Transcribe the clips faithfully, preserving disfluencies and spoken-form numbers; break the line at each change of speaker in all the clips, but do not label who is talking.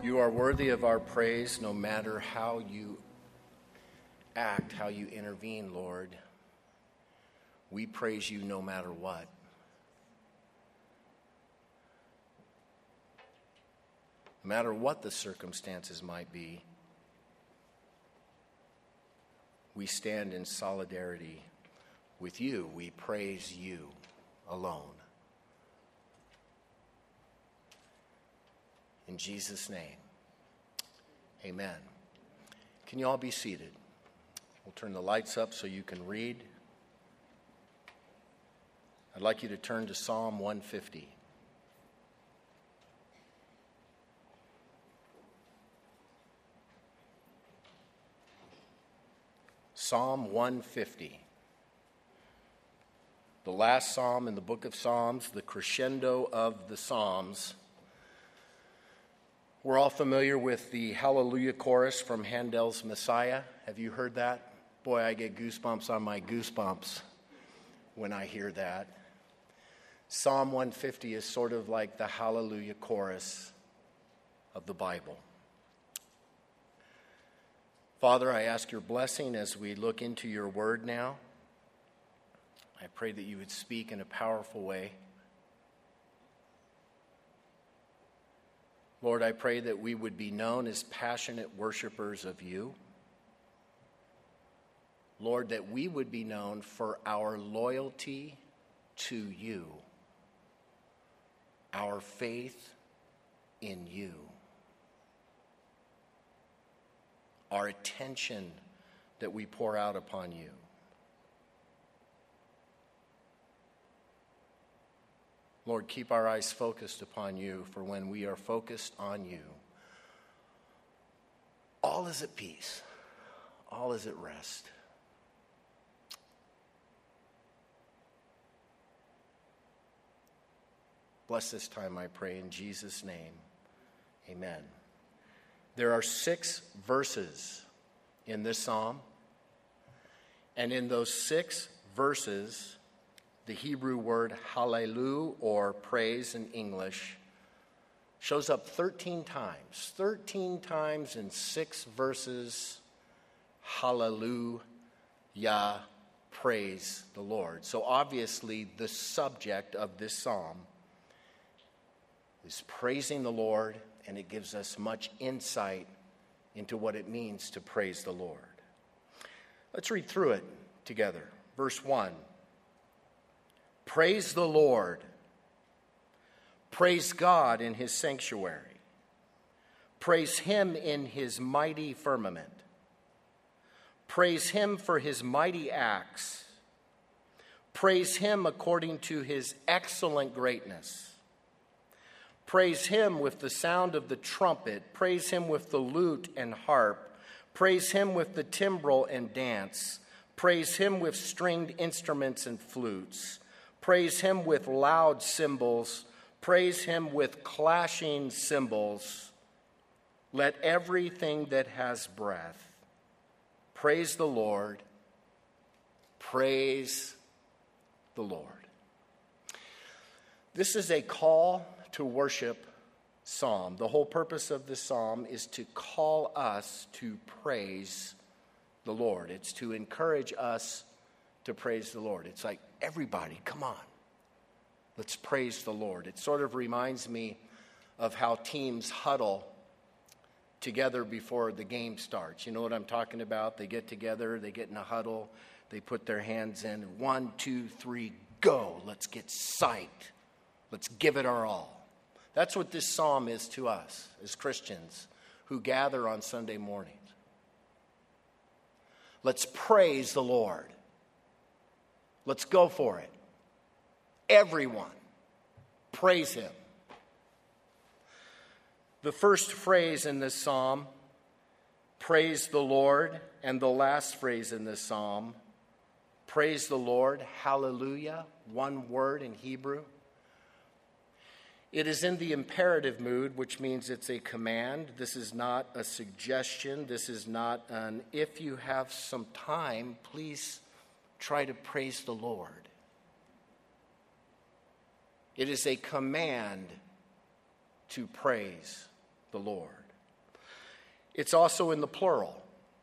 You are worthy of our praise no matter how you act, how you intervene, Lord. We praise you no matter what. No matter what the circumstances might be, we stand in solidarity with you. We praise you alone. In Jesus' name, amen. Can you all be seated? We'll turn the lights up so you can read. I'd like you to turn to Psalm one fifty. Psalm one fifty. The last psalm in the book of Psalms, the crescendo of the Psalms. We're all familiar with the Hallelujah chorus from Handel's Messiah. Have you heard that? Boy, I get goosebumps on my goosebumps when I hear that. Psalm one fifty is sort of like the Hallelujah chorus of the Bible. Father, I ask your blessing as we look into your word now. I pray that you would speak in a powerful way. Lord, I pray that we would be known as passionate worshipers of you. Lord, that we would be known for our loyalty to you, our faith in you, our attention that we pour out upon you. Lord, keep our eyes focused upon you, for when we are focused on you, all is at peace, all is at rest. Bless this time, I pray, in Jesus' name. Amen. There are six verses in this psalm, and in those six verses, the Hebrew word hallelujah, or praise in English, shows up thirteen times. thirteen times in six verses, hallelujah, praise the Lord. So obviously the subject of this psalm is praising the Lord, and it gives us much insight into what it means to praise the Lord. Let's read through it together. Verse one. Praise the Lord. Praise God in his sanctuary. Praise him in his mighty firmament. Praise him for his mighty acts. Praise him according to his excellent greatness. Praise him with the sound of the trumpet. Praise him with the lute and harp. Praise him with the timbrel and dance. Praise him with stringed instruments and flutes. Praise him with loud cymbals. Praise him with clashing cymbals. Let everything that has breath praise the Lord. Praise the Lord. This is a call to worship psalm. The whole purpose of this psalm is to call us to praise the Lord. It's to encourage us to praise the Lord. It's like, everybody, come on. Let's praise the Lord. It sort of reminds me of how teams huddle together before the game starts. You know what I'm talking about? They get together, they get in a huddle, they put their hands in. One, two, three, go. Let's get psyched. Let's give it our all. That's what this psalm is to us as Christians who gather on Sunday mornings. Let's praise the Lord. Let's go for it. Everyone, praise him. The first phrase in this psalm, praise the Lord, and the last phrase in this psalm, praise the Lord, hallelujah, one word in Hebrew. It is in the imperative mood, which means it's a command. This is not a suggestion. This is not an, if you have some time, please try to praise the Lord. It is a command to praise the Lord. It's also in the plural.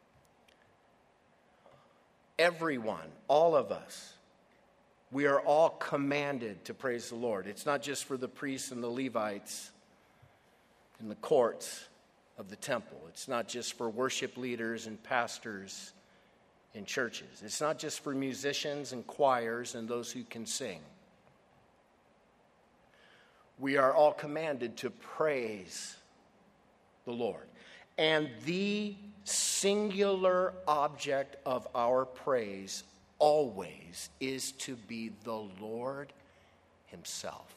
Everyone, all of us, we are all commanded to praise the Lord. It's not just for the priests and the Levites in the courts of the temple. It's not just for worship leaders and pastors in churches. It's not just for musicians and choirs and those who can sing. We are all commanded to praise the Lord. And the singular object of our praise always is to be the Lord himself.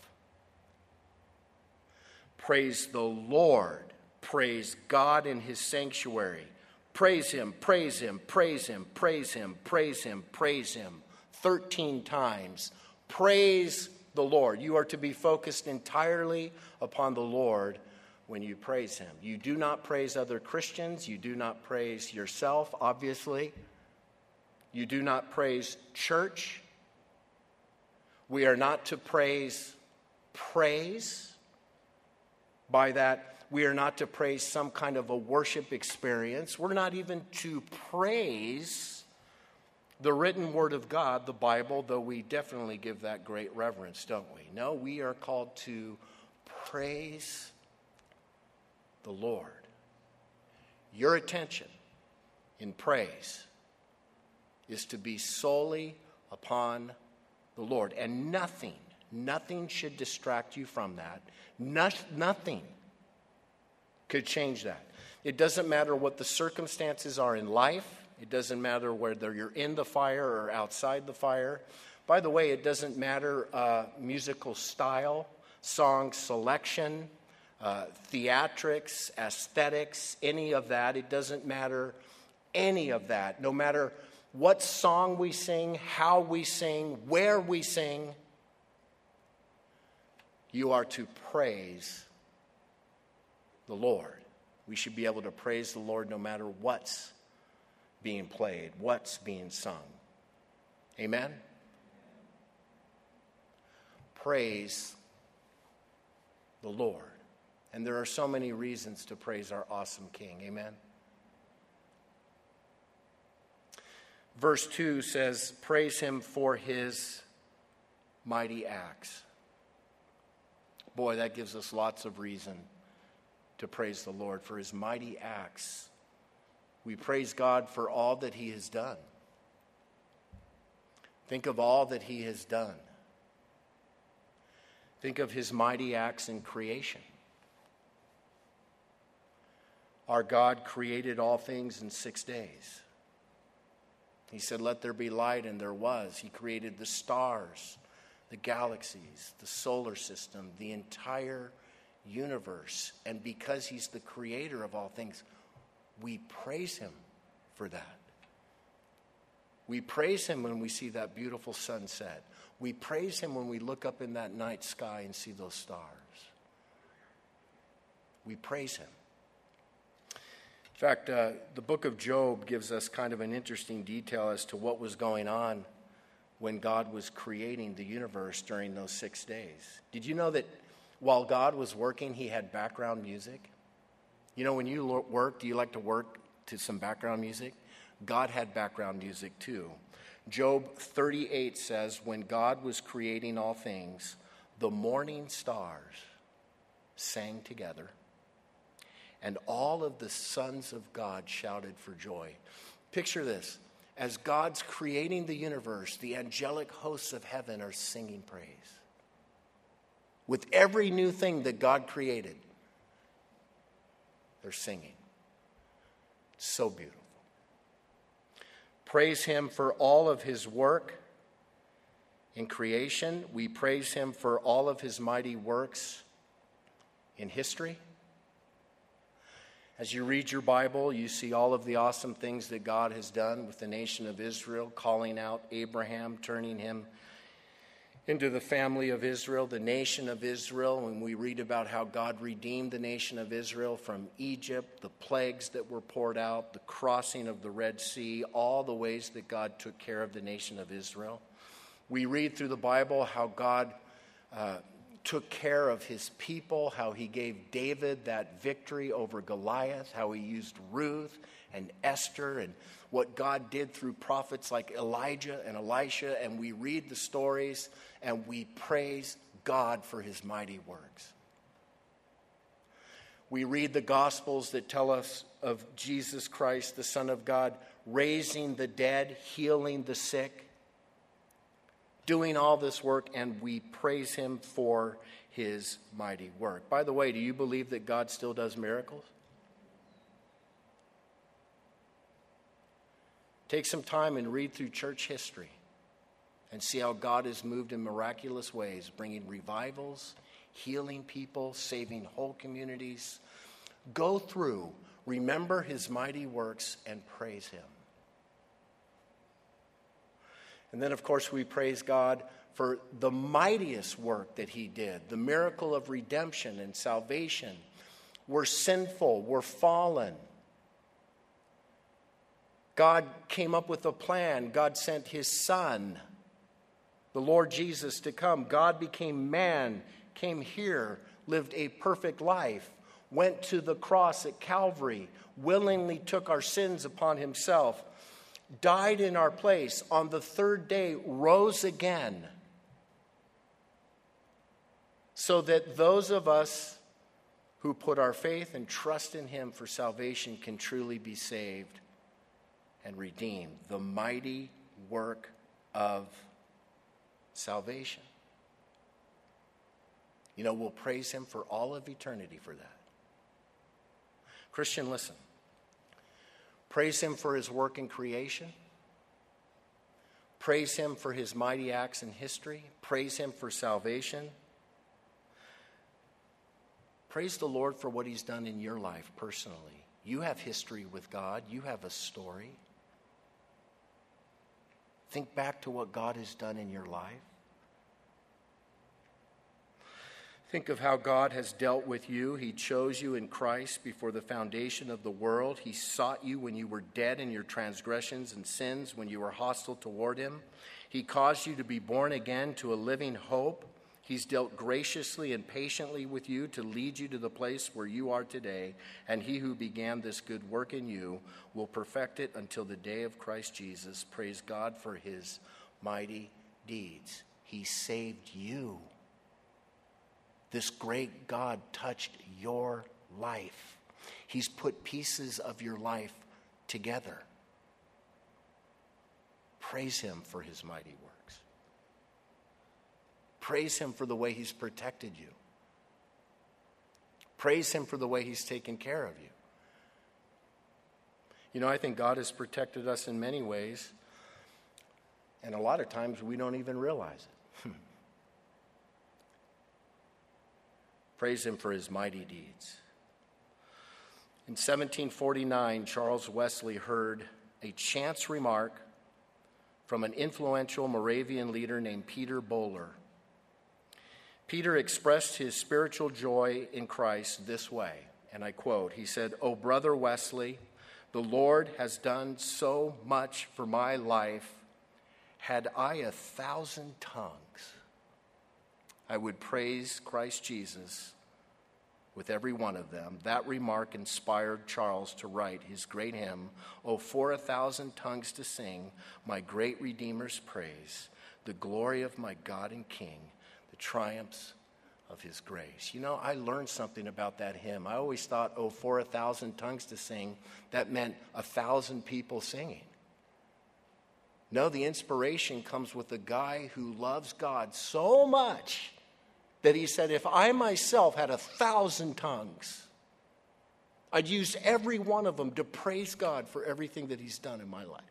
Praise the Lord. Praise God in his sanctuary. Praise him, praise him, praise him, praise him, praise him, praise him. thirteen times. Praise the Lord. You are to be focused entirely upon the Lord when you praise him. You do not praise other Christians. You do not praise yourself, obviously. You do not praise church. We are not to praise praise. By that, we are not to praise some kind of a worship experience. We're not even to praise the written word of God, the Bible, though we definitely give that great reverence, don't we? No, we are called to praise the Lord. Your attention in praise is to be solely upon the Lord. And nothing, nothing should distract you from that. No, nothing could change that. It doesn't matter what the circumstances are in life. It doesn't matter whether you're in the fire or outside the fire. By the way, it doesn't matter uh, musical style, song selection, uh, theatrics, aesthetics, any of that. It doesn't matter any of that. No matter what song we sing, how we sing, where we sing, you are to praise the Lord. We should be able to praise the Lord no matter what's being played, what's being sung. Amen? Praise the Lord. And there are so many reasons to praise our awesome King. Amen? Verse two says, praise him for his mighty acts. Boy, that gives us lots of reason to praise the Lord for his mighty acts. We praise God for all that he has done. Think of all that he has done. Think of his mighty acts in creation. Our God created all things in six days. He said, let there be light, and there was. He created the stars, the galaxies, the solar system, the entire universe. And because he's the creator of all things, we praise him for that. We praise him when we see that beautiful sunset. We praise him when we look up in that night sky and see those stars. We praise him. In fact, uh, the book of Job gives us kind of an interesting detail as to what was going on when God was creating the universe during those six days. Did you know that while God was working, he had background music? You know, when you work, do you like to work to some background music? God had background music too. Job thirty-eight says, when God was creating all things, the morning stars sang together, and all of the sons of God shouted for joy. Picture this. As God's creating the universe, the angelic hosts of heaven are singing praise. With every new thing that God created, they're singing. So beautiful. Praise him for all of his work in creation. We praise him for all of his mighty works in history. As you read your Bible, you see all of the awesome things that God has done with the nation of Israel, calling out Abraham, turning him into the family of Israel, the nation of Israel. When we read about how God redeemed the nation of Israel from Egypt, the plagues that were poured out, the crossing of the Red Sea, all the ways that God took care of the nation of Israel. We read through the Bible how God uh, took care of his people, how he gave David that victory over Goliath, how he used Ruth and Esther, and what God did through prophets like Elijah and Elisha. And we read the stories and we praise God for his mighty works. We read the Gospels that tell us of Jesus Christ, the Son of God, raising the dead, healing the sick, doing all this work, and we praise him for his mighty work. By the way, do you believe that God still does miracles? Take some time and read through church history and see how God has moved in miraculous ways, bringing revivals, healing people, saving whole communities. Go through, remember his mighty works, and praise him. And then, of course, we praise God for the mightiest work that he did, the miracle of redemption and salvation. We're sinful, we're fallen. God came up with a plan. God sent his Son, the Lord Jesus, to come. God became man, came here, lived a perfect life, went to the cross at Calvary, willingly took our sins upon himself, died in our place, on the third day rose again, so that those of us who put our faith and trust in him for salvation can truly be saved and redeemed. The mighty work of salvation. You know, we'll praise him for all of eternity for that. Christian, listen. Praise him for his work in creation. Praise him for his mighty acts in history. Praise him for salvation. Praise the Lord for what he's done in your life personally. You have history with God. You have a story. Think back to what God has done in your life. Think of how God has dealt with you. He chose you in Christ before the foundation of the world. He sought you when you were dead in your transgressions and sins, when you were hostile toward him. He caused you to be born again to a living hope. He's dealt graciously and patiently with you to lead you to the place where you are today. And he who began this good work in you will perfect it until the day of Christ Jesus. Praise God for his mighty deeds. He saved you. This great God touched your life. He's put pieces of your life together. Praise him for his mighty works. Praise him for the way he's protected you. Praise him for the way he's taken care of you. You know, I think God has protected us in many ways, and a lot of times we don't even realize it. Praise him for his mighty deeds. In seventeen forty-nine, Charles Wesley heard a chance remark from an influential Moravian leader named Peter Böhler. Peter expressed his spiritual joy in Christ this way, and I quote, he said, "Oh, Brother Wesley, the Lord has done so much for my life. Had I a thousand tongues, I would praise Christ Jesus with every one of them." That remark inspired Charles to write his great hymn, "Oh, for a thousand tongues to sing my great Redeemer's praise, the glory of my God and King, the triumphs of his grace." You know, I learned something about that hymn. I always thought, oh, for a thousand tongues to sing, that meant a thousand people singing. No, the inspiration comes with a guy who loves God so much that he said, if I myself had a thousand tongues, I'd use every one of them to praise God for everything that he's done in my life.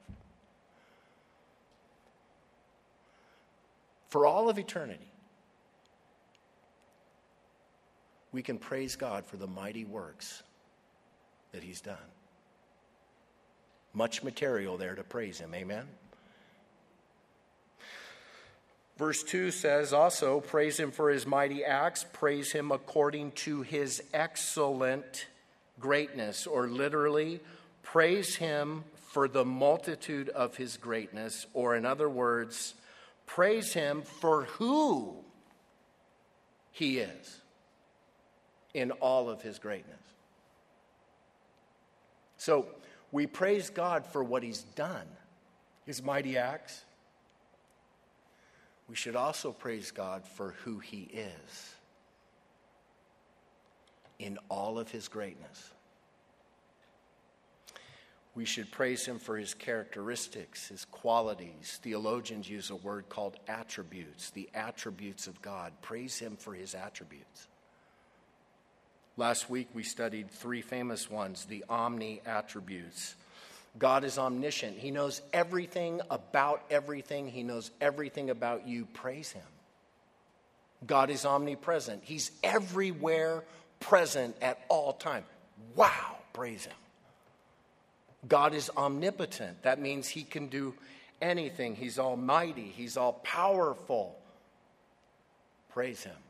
For all of eternity, we can praise God for the mighty works that he's done. Much material there to praise him, amen? Verse two says also, praise him for his mighty acts, praise him according to his excellent greatness, or literally, praise him for the multitude of his greatness, or in other words, praise him for who he is in all of his greatness. So we praise God for what he's done, his mighty acts. We should also praise God for who he is in all of his greatness. We should praise him for his characteristics, his qualities. Theologians use a word called attributes, the attributes of God. Praise him for his attributes. Last week we studied three famous ones, the omni attributes. God is omniscient. He knows everything about everything. He knows everything about you. Praise him. God is omnipresent. He's everywhere present at all time. Wow, praise him. God is omnipotent. That means he can do anything. He's almighty. He's all powerful. Praise him.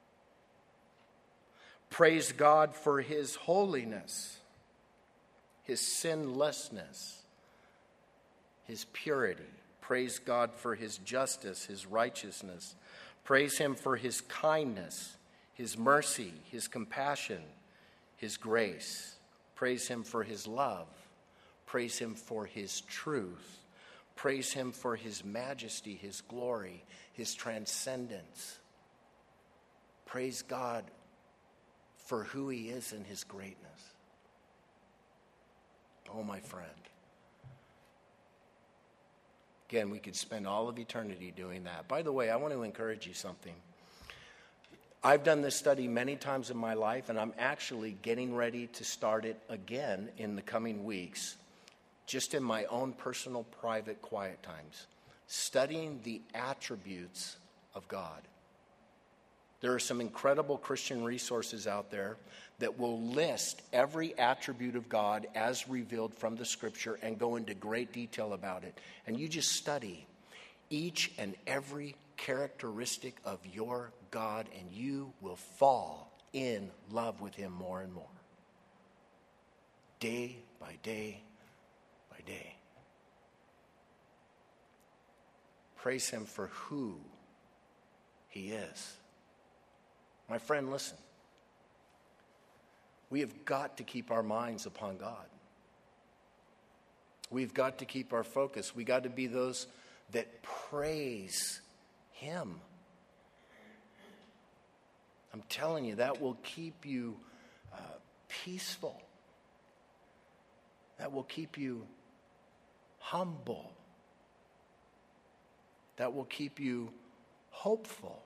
Praise God for his holiness, his sinlessness, his purity. Praise God for his justice, his righteousness. Praise him for his kindness, his mercy, his compassion, his grace. Praise him for his love. Praise him for his truth. Praise him for his majesty, his glory, his transcendence. Praise God for who he is in his greatness. Oh, my friend. Again, we could spend all of eternity doing that. By the way, I want to encourage you something. I've done this study many times in my life, and I'm actually getting ready to start it again in the coming weeks, just in my own personal, private, quiet times, studying the attributes of God. There are some incredible Christian resources out there that will list every attribute of God as revealed from the Scripture and go into great detail about it. And you just study each and every characteristic of your God, and you will fall in love with him more and more. Day by day by day. Praise him for who he is. My friend, listen. We have got to keep our minds upon God. We've got to keep our focus. We've got to be those that praise him. I'm telling you, that will keep you uh, peaceful. That will keep you humble. That will keep you hopeful.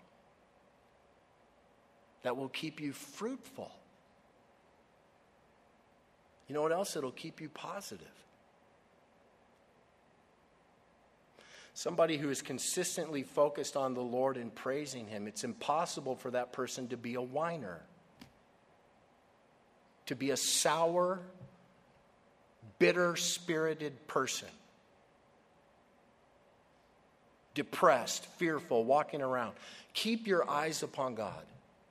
That will keep you fruitful. You know what else? It'll keep you positive. Somebody who is consistently focused on the Lord and praising him, it's impossible for that person to be a whiner, to be a sour, bitter-spirited person, depressed, fearful, walking around. Keep your eyes upon God.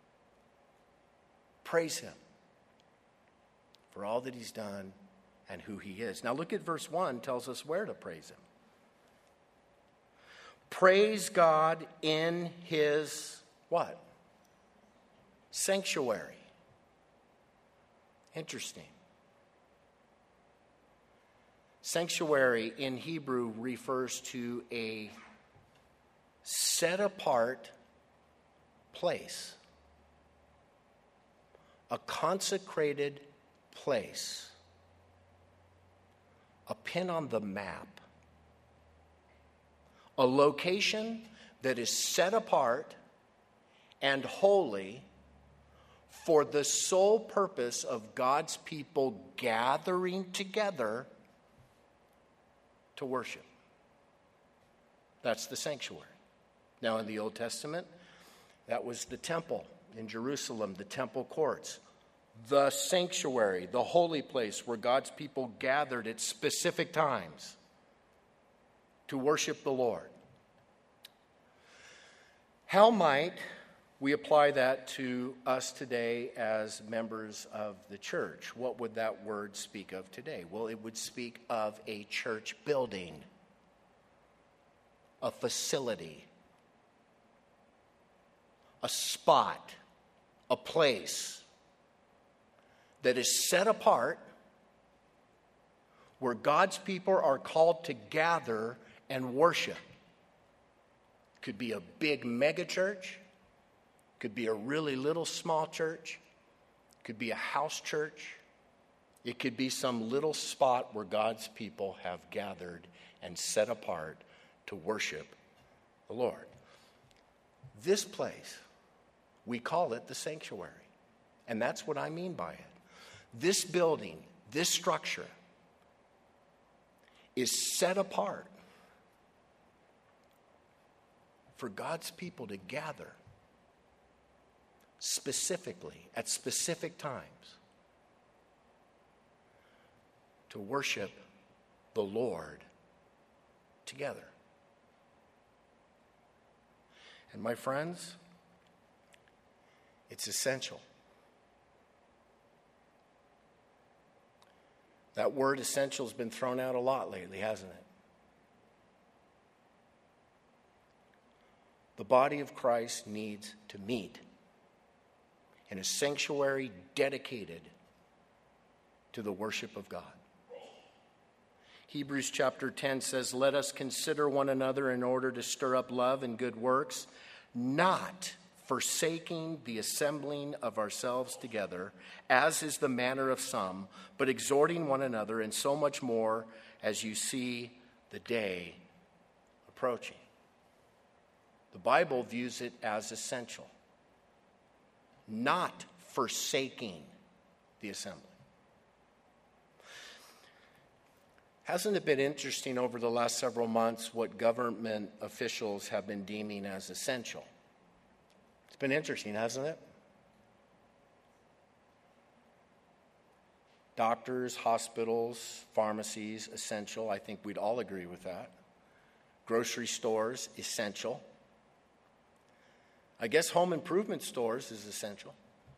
Praise him for all that he's done and who he is. Now look at verse one, tells us where to praise him. Praise God in his what? Sanctuary. Interesting. Sanctuary in Hebrew refers to a set apart place. A consecrated place. A pin on the map. A location that is set apart and holy for the sole purpose of God's people gathering together to worship. That's the sanctuary. Now, in the Old Testament, that was the temple in Jerusalem, the temple courts. The sanctuary, the holy place where God's people gathered at specific times to worship the Lord. How might we apply that to us today as members of the church? What would that word speak of today? Well, it would speak of a church building, a facility, a spot a place that is set apart where God's people are called to gather and worship. Could be a big mega church, could be a really little small church, could be a house church. It could be some little spot where God's people have gathered and set apart to worship the Lord. This place, we call it the sanctuary. And that's what I mean by it. This building, this structure, is set apart for God's people to gather specifically at specific times to worship the Lord together. And my friends, it's essential. That word essential has been thrown out a lot lately, hasn't it? The body of Christ needs to meet in a sanctuary dedicated to the worship of God. Hebrews chapter ten says, "Let us consider one another in order to stir up love and good works, not forsaking the assembling of ourselves together, as is the manner of some, but exhorting one another, and so much more as you see the day approaching." The Bible views it as essential, not forsaking the assembly. Hasn't it been interesting over the last several months what government officials have been deeming as essential? It's been interesting, hasn't it? Doctors, hospitals, pharmacies, essential. I think we'd all agree with that. Grocery stores, essential. I guess home improvement stores is essential.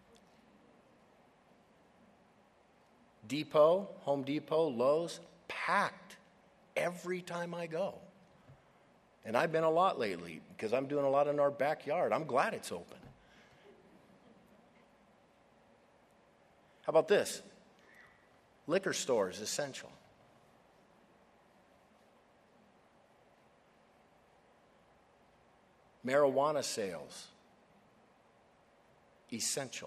Depot, Home Depot, Lowe's, packed every time I go. And I've been a lot lately because I'm doing a lot in our backyard. I'm glad it's open. How about this? Liquor stores, essential. Marijuana sales, essential.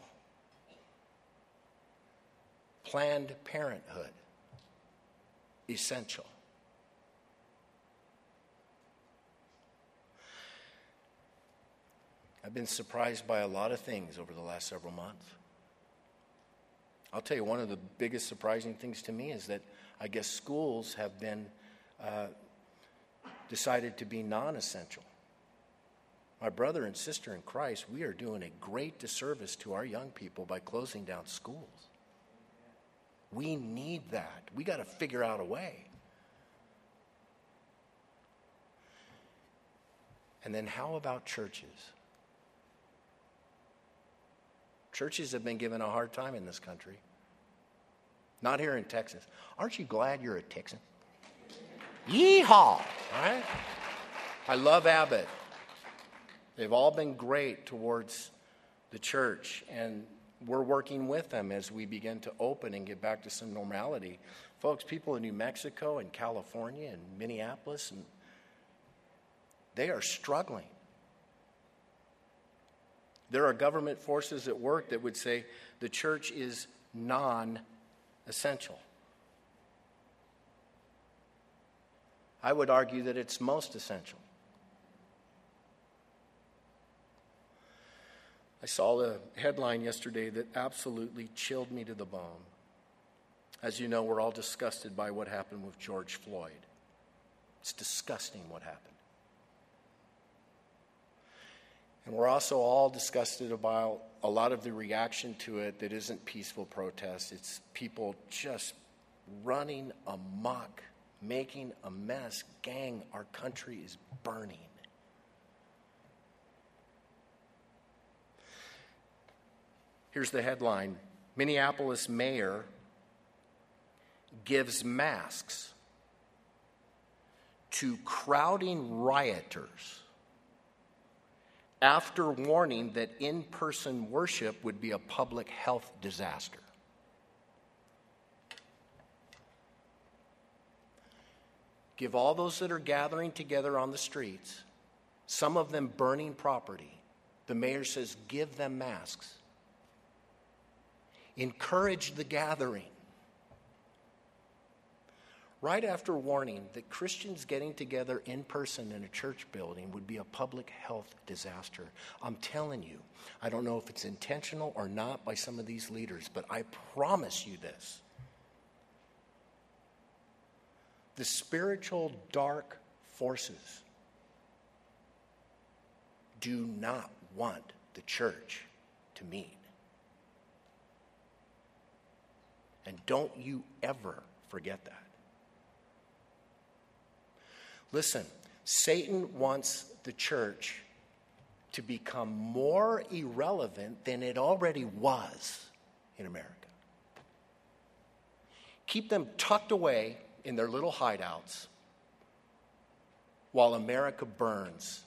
Planned Parenthood, essential. I've been surprised by a lot of things over the last several months. I'll tell you, one of the biggest surprising things to me is that I guess schools have been uh, decided to be non-essential. My brother and sister in Christ, we are doing a great disservice to our young people by closing down schools. We need that. We got to figure out a way. And then how about churches? Churches have been given a hard time in this country. Not here in Texas. Aren't you glad you're a Texan? Yeehaw! All right? I love Abbott. They've all been great towards the church, and we're working with them as we begin to open and get back to some normality. Folks, people in New Mexico and California and Minneapolis, and they are struggling. There are government forces at work that would say the church is non-essential. I would argue that it's most essential. I saw the headline yesterday that absolutely chilled me to the bone. As you know, we're all disgusted by what happened with George Floyd. It's disgusting what happened. And we're also all disgusted about a lot of the reaction to it that isn't peaceful protest. It's people just running amok, making a mess. Gang, our country is burning. Here's the headline. Minneapolis mayor gives masks to crowding rioters after warning that in-person worship would be a public health disaster. Give all those that are gathering together on the streets, some of them burning property, the mayor says, give them masks. Encourage the gathering. Right after warning that Christians getting together in person in a church building would be a public health disaster. I'm telling you, I don't know if it's intentional or not by some of these leaders, but I promise you this. The spiritual dark forces do not want the church to meet. And don't you ever forget that. Listen, Satan wants the church to become more irrelevant than it already was in America. Keep them tucked away in their little hideouts while America burns.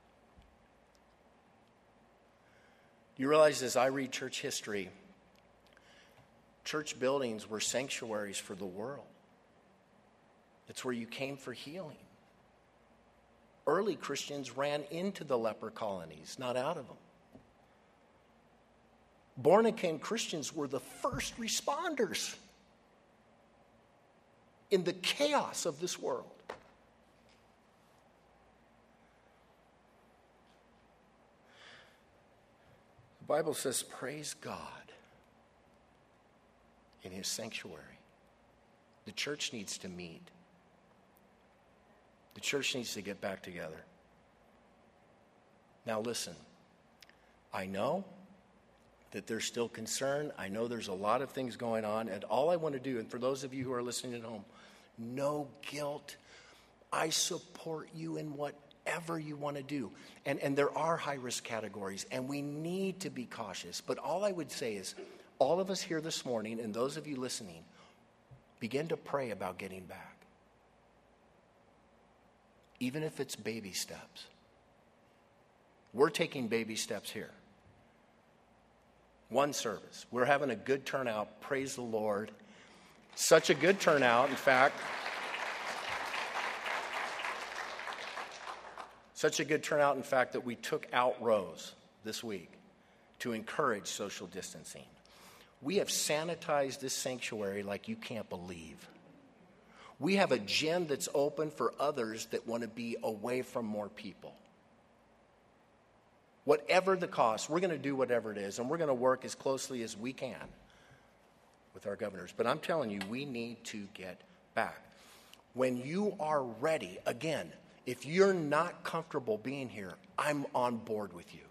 You realize, as I read church history, church buildings were sanctuaries for the world. It's where you came for healing. Early Christians ran into the leper colonies, not out of them. Born-again Christians were the first responders in the chaos of this world. The Bible says, praise God in his sanctuary. The church needs to meet. The church needs to get back together. Now listen, I know that there's still concern. I know there's a lot of things going on, and all I want to do, and for those of you who are listening at home, no guilt. I support you in whatever you want to do. And, and there are high-risk categories, and we need to be cautious. But all I would say is, all of us here this morning, and those of you listening, begin to pray about getting back. Even if it's baby steps. We're taking baby steps here. One service. We're having a good turnout. Praise the Lord. Such a good turnout, in fact. Such a good turnout, in fact, that we took out rows this week to encourage social distancing. We have sanitized this sanctuary like you can't believe. We have a gym that's open for others that want to be away from more people. Whatever the cost, we're going to do whatever it is, and we're going to work as closely as we can with our governors. But I'm telling you, we need to get back. When you are ready, again, if you're not comfortable being here, I'm on board with you.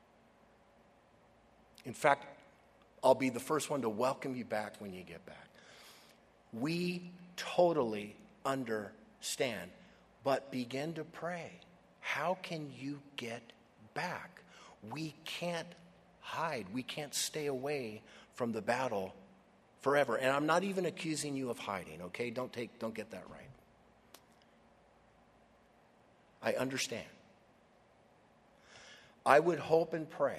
In fact, I'll be the first one to welcome you back when you get back. We totally understand, but begin to pray. How can you get back? We can't hide. We can't stay away from the battle forever. And I'm not even accusing you of hiding, okay? Don't take, don't get that right. I understand. I would hope and pray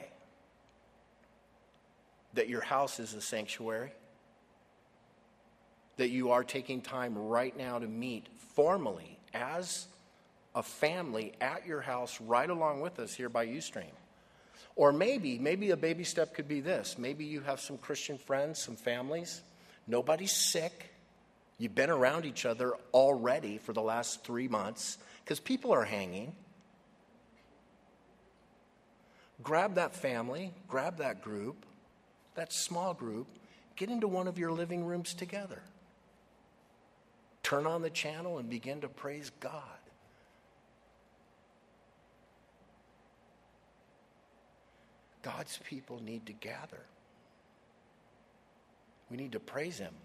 that your house is a sanctuary, that you are taking time right now to meet formally as a family at your house right along with us here by Ustream. Or maybe, maybe a baby step could be this. Maybe you have some Christian friends, some families. Nobody's sick. You've been around each other already for the last three months because people are hanging. Grab that family, grab that group, that small group, get into one of your living rooms together. Turn on the channel and begin to praise God. God's people need to gather. We need to praise him.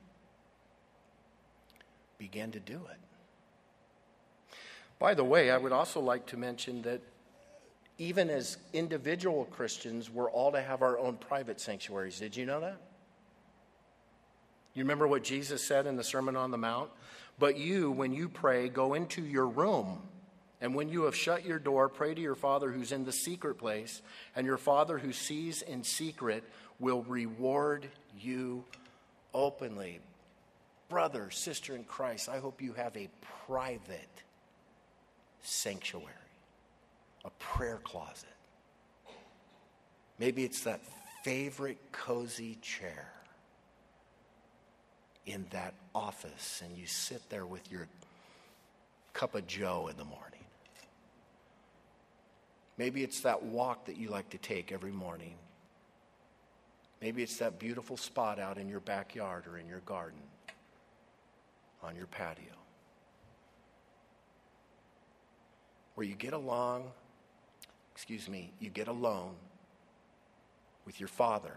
Begin to do it. By the way, I would also like to mention that even as individual Christians, we're all to have our own private sanctuaries. Did you know that? You remember what Jesus said in the Sermon on the Mount? But you, when you pray, go into your room And when you have shut your door, pray to your Father who's in the secret place, and your Father who sees in secret will reward you openly. Brother, sister in Christ, I hope you have a private sanctuary, a prayer closet. Maybe it's that favorite cozy chair in that office, and you sit there with your cup of joe in the morning. Maybe it's that walk that you like to take every morning. Maybe it's that beautiful spot out in your backyard or in your garden, on your patio, where you get along, excuse me, you get alone with your Father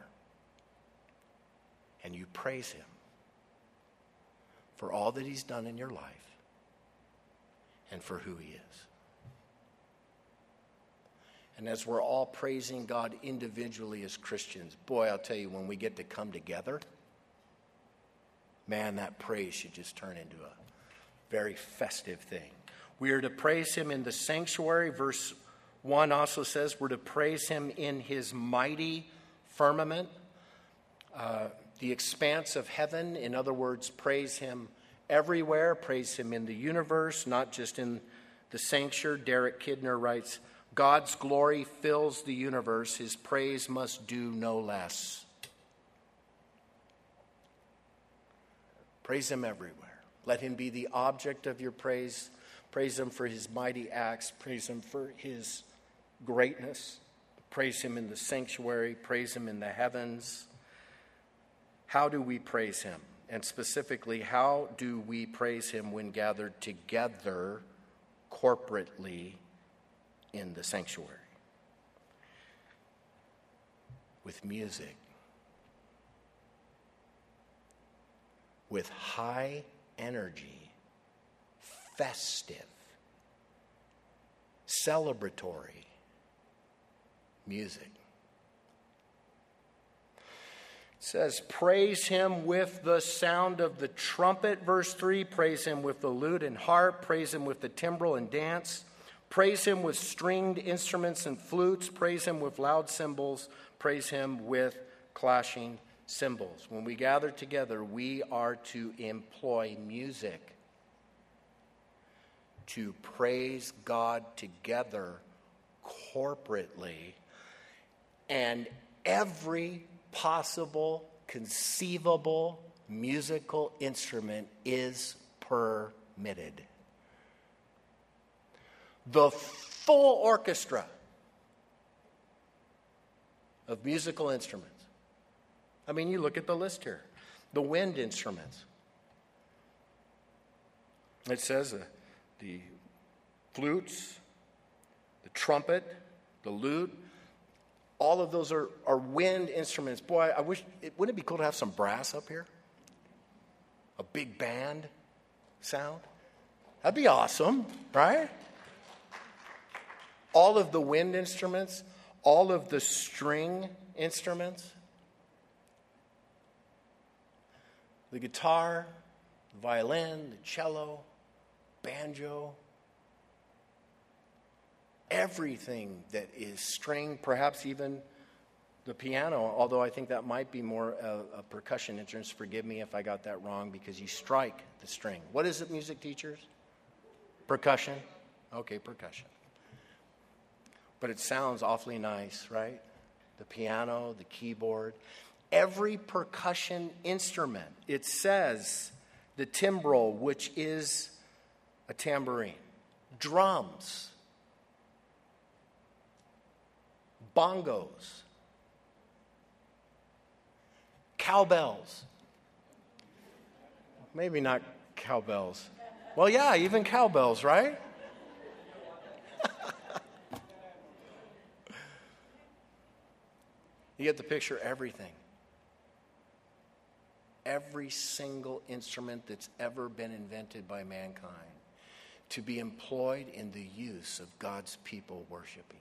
and you praise Him for all that He's done in your life and for who He is. And as we're all praising God individually as Christians, boy, I'll tell you, when we get to come together, man, that praise should just turn into a very festive thing. We are to praise Him in the sanctuary. Verse one also says we're to praise Him in His mighty firmament, uh, the expanse of heaven. In other words, praise Him everywhere. Praise Him in the universe, not just in the sanctuary. Derek Kidner writes, God's glory fills the universe. His praise must do no less. Praise Him everywhere. Let Him be the object of your praise. Praise Him for His mighty acts. Praise Him for His greatness. Praise Him in the sanctuary. Praise Him in the heavens. How do we praise Him? And specifically, how do we praise Him when gathered together corporately in the sanctuary? With music. With high energy, festive, celebratory music. It says, praise Him with the sound of the trumpet, verse three. Praise Him with the lute and harp. Praise Him with the timbrel and dance. Praise Him with stringed instruments and flutes. Praise Him with loud cymbals. Praise Him with clashing cymbals. When we gather together, we are to employ music to praise God together corporately, and every possible, conceivable musical instrument is permitted. The full orchestra of musical instruments. I mean, you look at the list here. The wind instruments. It says uh, the flutes, the trumpet, the lute, all of those are, are wind instruments. Boy, I wish, it, wouldn't it be cool to have some brass up here? A big band sound? That'd be awesome, right? All of the wind instruments, all of the string instruments, the guitar, the violin, the cello, banjo, everything that is string, perhaps even the piano, although I think that might be more a, a percussion instrument. Forgive me if I got that wrong, because you strike the string. What is it, music teachers? Percussion? Okay, percussion. But it sounds awfully nice, right? The piano, the keyboard. Every percussion instrument, it says the timbrel, which is a tambourine, drums, bongos, cowbells. Maybe not cowbells. Well, yeah, even cowbells, right? You get the picture, everything. Every single instrument that's ever been invented by mankind to be employed in the use of God's people worshiping.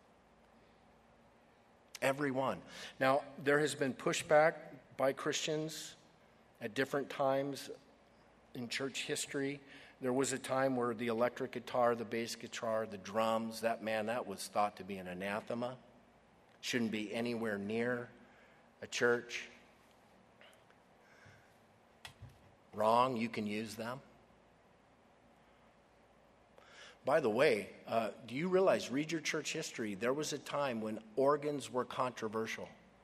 Every one. Now, there has been pushback by Christians at different times in church history There was a time where the electric guitar, the bass guitar, the drums, that man, that was thought to be an anathema. Shouldn't be anywhere near a church. Wrong, you can use them. By the way, uh, do you realize, read your church history, there was a time when organs were controversial.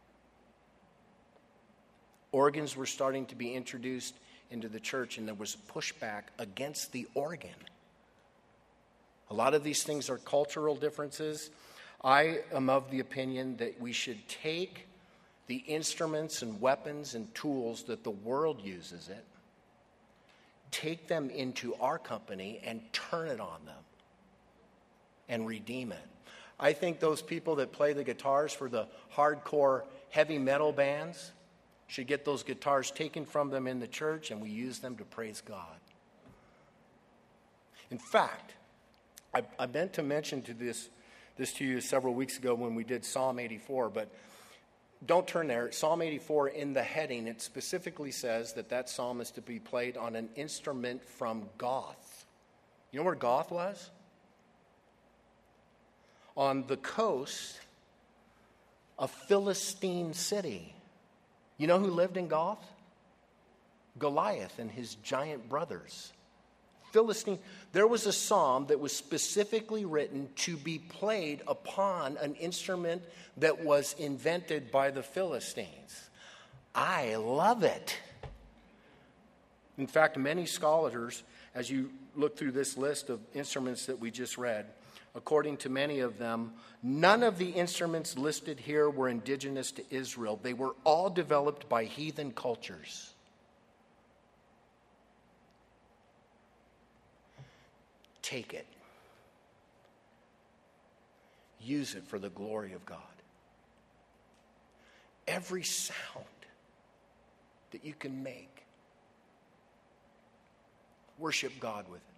Organs were starting to be introduced into the church, and there was pushback against the organ. A lot of these things are cultural differences. I am of the opinion that we should take the instruments and weapons and tools that the world uses it, take them into our company and turn it on them and redeem it. I think those people that play the guitars for the hardcore heavy metal bands should get those guitars taken from them in the church, and we use them to praise God. In fact, I, I meant to mention to this, this to you several weeks ago when we did Psalm eighty-four, but don't turn there. Psalm eighty-four, in the heading, it specifically says that that psalm is to be played on an instrument from Goth. You know where Goth was? On the coast of Philistine city. You know who lived in Goth? Goliath and his giant brothers. Philistine. There was a psalm that was specifically written to be played upon an instrument that was invented by the Philistines. I love it. In fact, many scholars, as you look through this list of instruments that we just read, according to many of them, none of the instruments listed here were indigenous to Israel. They were all developed by heathen cultures. Take it. Use it for the glory of God. Every sound that you can make, worship God with it.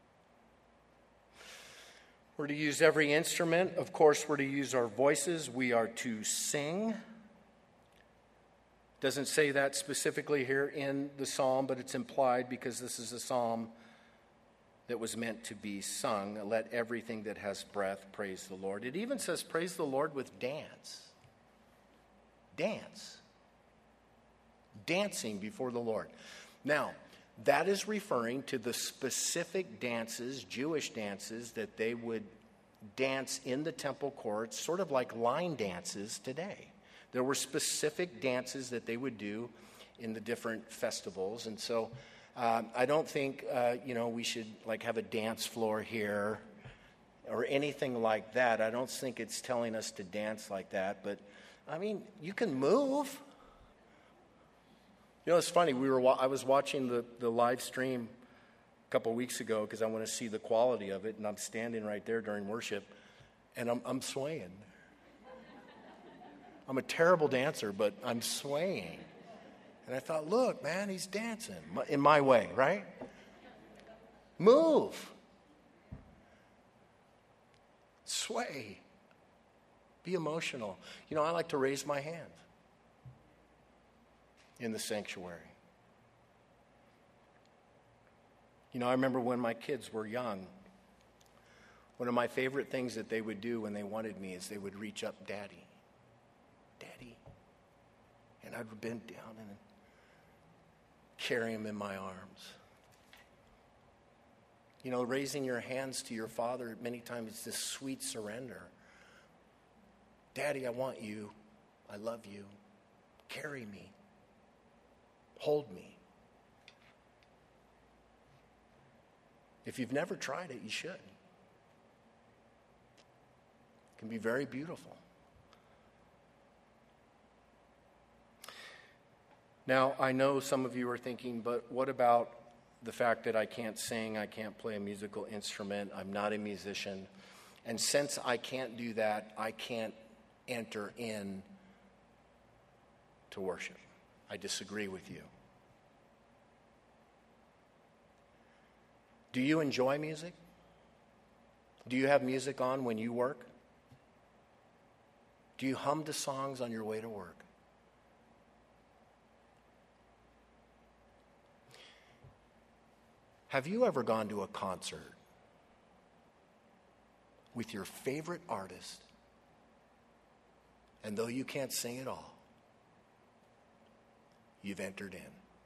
We're to use every instrument. Of course, we're to use our voices. We are to sing. Doesn't say that specifically here in the psalm, but it's implied because this is a psalm that was meant to be sung. Let everything that has breath praise the Lord. It even says praise the Lord with dance. Dance. Dancing before the Lord. Now, that is referring to the specific dances, Jewish dances, that they would dance in the temple courts, sort of like line dances today. There were specific dances that they would do in the different festivals. And so um, I don't think, uh, you know, we should like have a dance floor here or anything like that. I don't think it's telling us to dance like that. But, I mean, you can move. You know, it's funny. We were. I was watching the, the live stream a couple weeks ago because I want to see the quality of it, and I'm standing right there during worship, and I'm, I'm swaying. I'm a terrible dancer, but I'm swaying. And I thought, look, man, he's dancing in my way, right? Move. Sway. Be emotional. You know, I like to raise my hand in the sanctuary. You know, I remember when my kids were young, one of my favorite things that they would do when they wanted me is they would reach up, Daddy, Daddy. And I'd bend down and carry him in my arms. You know, raising your hands to your father, many times it's this sweet surrender. Daddy, I want you. I love you. Carry me. Hold me. If you've never tried it, you should. It can be very beautiful. Now, I know some of you are thinking, but what about the fact that I can't sing, I can't play a musical instrument, I'm not a musician, and since I can't do that, I can't enter in to worship? I disagree with you. Do you enjoy music? Do you have music on when you work? Do you hum the songs on your way to work? Have you ever gone to a concert with your favorite artist, and though you can't sing at all, you've entered in?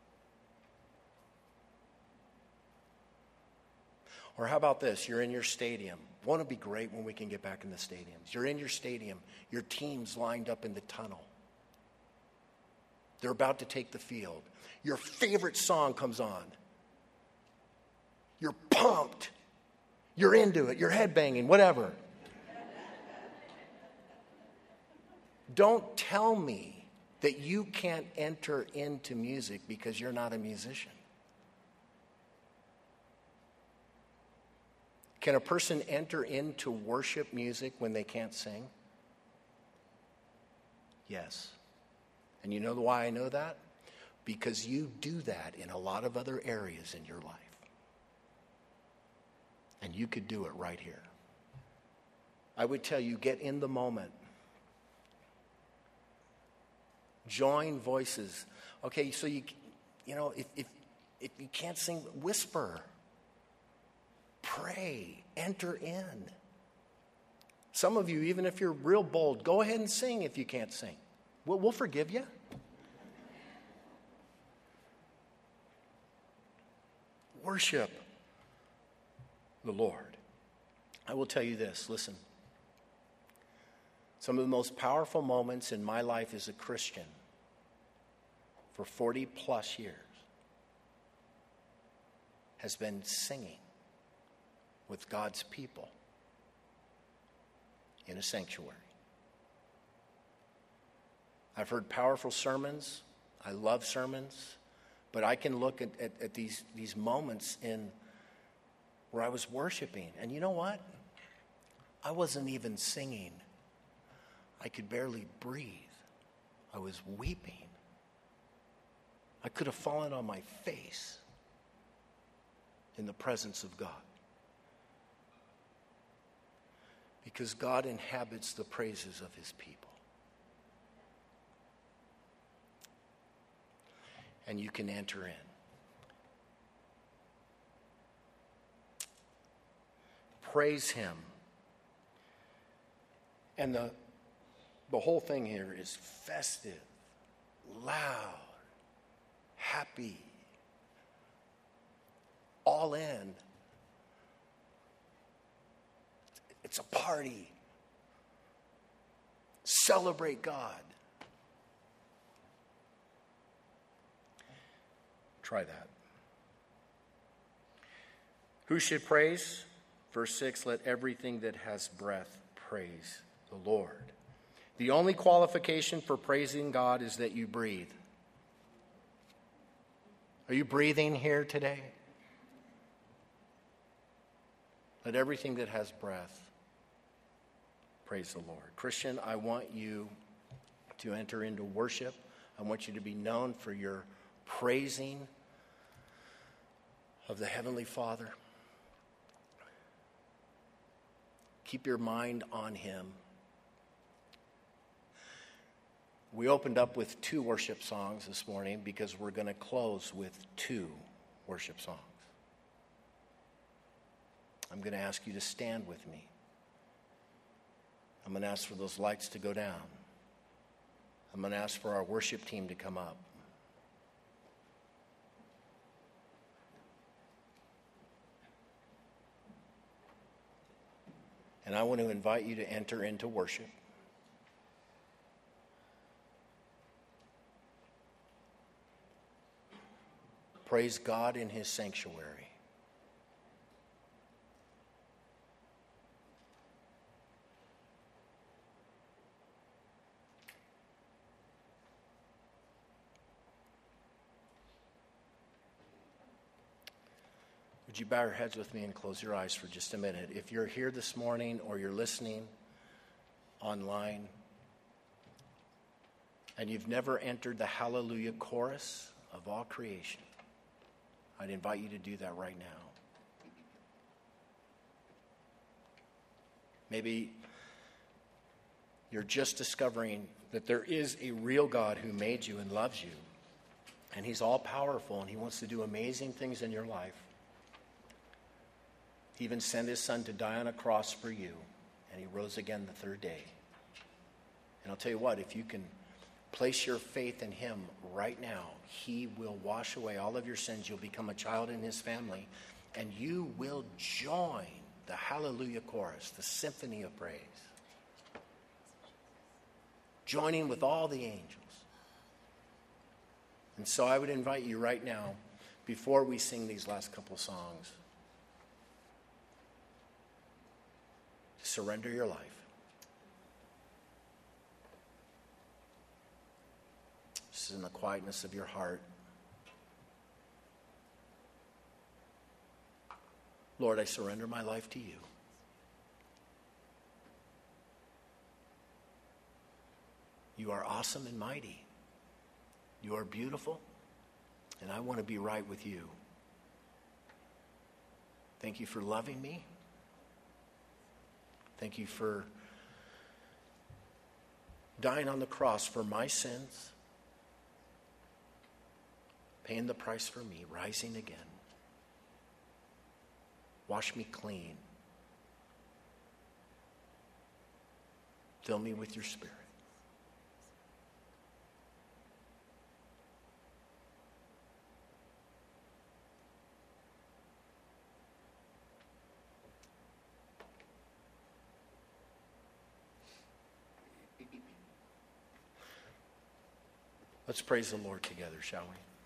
Or how about this? You're in your stadium. Won't it be great when we can get back in the stadiums? You're in your stadium. Your team's lined up in the tunnel. They're about to take the field. Your favorite song comes on. You're pumped. You're into it. You're headbanging, whatever. Don't tell me that you can't enter into music because you're not a musician. Can a person enter into worship music when they can't sing? Yes. And you know why I know that? Because you do that in a lot of other areas in your life. And you could do it right here. I would tell you, get in the moment. Join voices. Okay, so you, you know, if, if, if you can't sing, whisper. Pray. Enter in. Some of you, even if you're real bold, go ahead and sing if you can't sing. We'll, we'll forgive you. Worship the Lord. I will tell you this, listen. Some of the most powerful moments in my life as a Christian for forty plus years has been singing with God's people in a sanctuary. I've heard powerful sermons. I love sermons. But I can look at, at, at these, these moments in where I was worshiping. And you know what? I wasn't even singing. I could barely breathe. I was weeping. I could have fallen on my face in the presence of God. Because God inhabits the praises of his people. And you can enter in. Praise him. And the, the whole thing here is festive, loud, happy, all in. It's a party. Celebrate God. Try that. Who should praise? Verse six, let everything that has breath praise the Lord. The only qualification for praising God is that you breathe. Are you breathing here today? Let everything that has breath praise the Lord. Christian, I want you to enter into worship. I want you to be known for your praising of the Heavenly Father. Keep your mind on him. We opened up with two worship songs this morning because we're going to close with two worship songs. I'm going to ask you to stand with me. I'm going to ask for those lights to go down. I'm going to ask for our worship team to come up. And I want to invite you to enter into worship. Praise God in his sanctuary. Would you bow your heads with me and close your eyes for just a minute? If you're here this morning or you're listening online and you've never entered the Hallelujah chorus of all creation, I'd invite you to do that right now. Maybe you're just discovering that there is a real God who made you and loves you, and he's all powerful and he wants to do amazing things in your life. He even sent his son to die on a cross for you, and he rose again the third day. And I'll tell you what, if you can place your faith in him right now, he will wash away all of your sins. You'll become a child in his family, and you will join the hallelujah chorus, the symphony of praise, joining with all the angels. And so I would invite you right now, before we sing these last couple songs, to surrender your life. This is in the quietness of your heart. Lord, I surrender my life to you. You are awesome and mighty. You are beautiful, and I want to be right with you. Thank you for loving me. Thank you for dying on the cross for my sins, paying the price for me, rising again. Wash me clean. Fill me with your Spirit. Let's praise the Lord together, shall we?